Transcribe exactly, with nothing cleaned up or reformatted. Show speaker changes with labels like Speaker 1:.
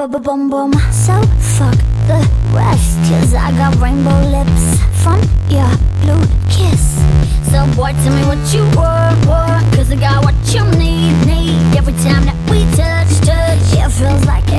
Speaker 1: bum bum. So fuck the rest, 'cause I got rainbow lips from your blue kiss. So boy, tell me what you want, want, 'cause I got what you need, need. Every time that we touch, touch, it feels like